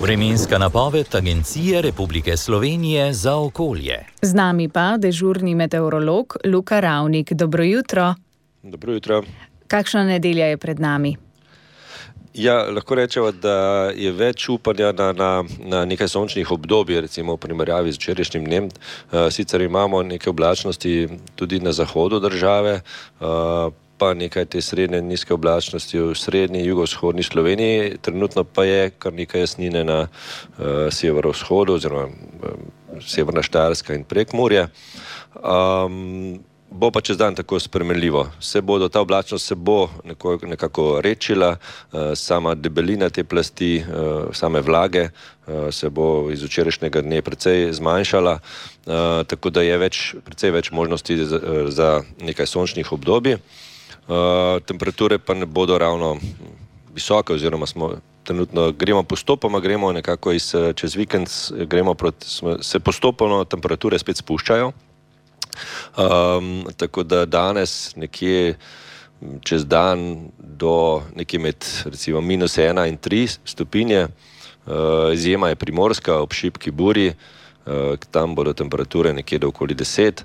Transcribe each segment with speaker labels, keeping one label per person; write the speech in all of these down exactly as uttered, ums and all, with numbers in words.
Speaker 1: Vremenska napoved Agencije Republike Slovenije za okolje.
Speaker 2: Z nami pa dežurni meteorolog Luka Ravnik. Dobro jutro.
Speaker 3: Dobro jutro.
Speaker 2: Kakšna nedelja je pred nami?
Speaker 3: Ja, lahko rečemo, da je več upanja na, na, na nekaj sončnih obdobij, recimo v primerjavi z včerajšnjim dnem. Sicer imamo nekaj oblačnosti tudi na zahodu države, pa nekaj te srednje nizke oblačnosti v srednji, jugovzhodni Sloveniji. Trenutno pa je kar nekaj jasnine na uh, severovzhodu oziroma uh, severna Štajerska in Prekmurje. Um, bo pa čez dan tako spremenljivo. Se bodo, ta oblačnost se bo neko, nekako rečila, uh, sama debelina te plasti, uh, same vlage uh, se bo iz včerajšnjega dne precej zmanjšala, uh, tako da je več, precej več možnosti za, za nekaj sončnih obdobij. Uh, temperature pa ne bodo ravno visoke, oziroma smo trenutno gremo postopoma, gremo nekako iz, čez vikend, gremo proti, se postopno temperature spet spuščajo. Um, tako da danes nekje čez dan do nekje med recimo minus ena in tri stopinje, uh, izjema je Primorska ob šibki burji, uh, tam bodo temperature nekje do okoli deset.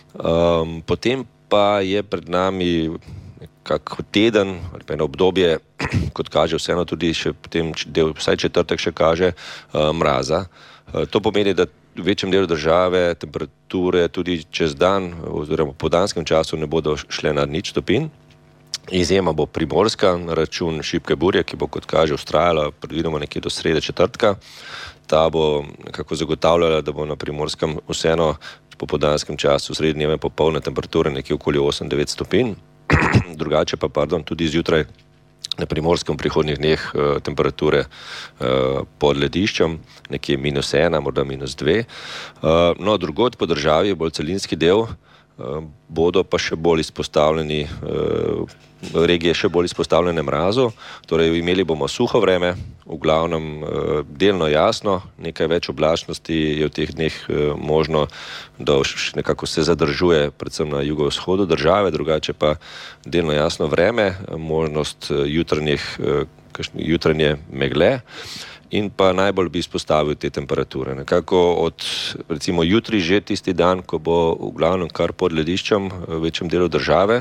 Speaker 3: Um, potem pa je pred nami nekako teden ali pa eno obdobje, kot kaže vseeno tudi še potem del, vsaj četrtek še kaže, uh, mraza. Uh, to pomeni, da v večjem delu države temperature tudi čez dan oziroma po danskem času ne bodo šle na nič stopinj. Izjema bo Primorska na račun šibke burje, ki bo, kot kaže, vztrajala predvidoma nekje do srede četrtka. Ta bo nekako zagotavljala, da bo na Primorskem vseeno po podanskem času srednjeve popolne temperature nekje okoli osem do devet stopinj. Drugače pa, pardon, tudi zjutraj na Primorskem v prihodnjih dneh uh, temperature uh, pod lediščem, nekje minus ena, morda minus dve. Uh, no, drugod po državi, bolj celinski del, uh, bodo pa še bolj izpostavljeni, uh, regije še bolj izpostavljene mrazu. Torej, imeli bomo suho vreme, v glavnem uh, delno jasno, nekaj več oblačnosti je v teh dneh uh, možno, da nekako se zadržuje predvsem na jugovzhodu države, drugače pa delno jasno vreme, možnost uh, jutranjih, uh, jutranje megle. In pa najbolj bi izpostavil te temperature. Nekako od recimo jutri že tisti dan, ko bo v glavnem kar pod lediščem v večjem delu države,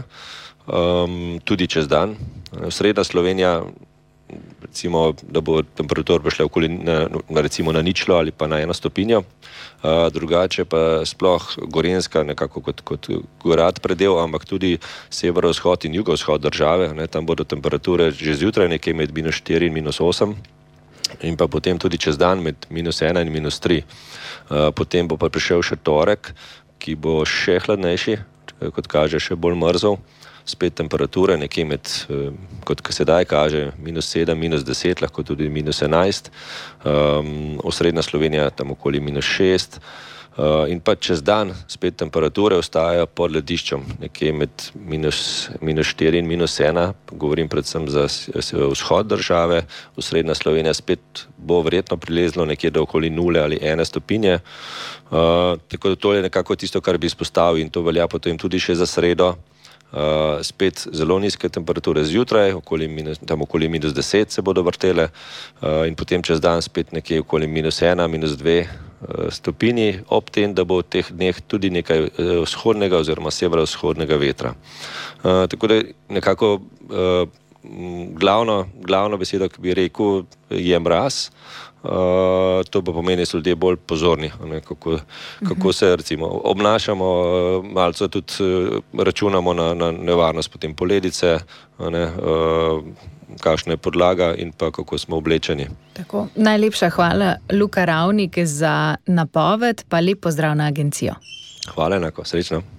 Speaker 3: um, tudi čez dan. Srednja Slovenija, recimo, da bo temperatura prišla okoli na, na, recimo na ničlo ali pa na eno stopinjo. Uh, drugače pa sploh Gorenjska nekako kot, kot gorad predel, ampak tudi severovzhod in jugovzhod države. Ne, tam bodo temperature že zjutraj nekje med minus štiri in minus osem. In pa potem tudi čez dan med minus ena in minus tri. Uh, potem bo pa prišel še torek, ki bo še hladnejši, kot kaže, še bolj mrzel. Spet temperature nekje med, uh, kot sedaj kaže, minus sedem, minus deset, lahko tudi minus enajst. Um, osrednja Slovenija tam okoli minus šest. Uh, in pa čez dan spet temperature ostajajo pod lediščem, nekje med minus, minus štiri in minus ena, govorim predvsem za vzhod države, osrednja Slovenija spet bo verjetno prilezlo nekje do okoli nule ali ene stopinje. Uh, tako da to je nekako tisto, kar bi izpostavil, in to velja potem tudi še za sredo. Uh, spet zelo nizke temperature zjutraj, okoli minus, tam okoli minus deset se bodo vrtele, uh, in potem čez dan spet nekje okoli minus ena, minus dve uh, stopinji, ob tem, da bo v teh dneh tudi nekaj uh, vzhodnega oziroma severovzhodnega vetra. Uh, tako da nekako uh, glavno, glavno besedo, ki bi rekel, je mraz. Uh, to pa pomeni, da so ljudje bolj pozorni, ne, kako, kako se recimo obnašamo, uh, malce tudi uh, računamo na, na nevarnost potem poledice, ne, uh, kakšna je podlaga in pa kako smo oblečeni.
Speaker 2: Tako, najlepša hvala, Luka Ravnik, za napoved, pa lep pozdrav na agencijo.
Speaker 3: Hvala enako, srečno.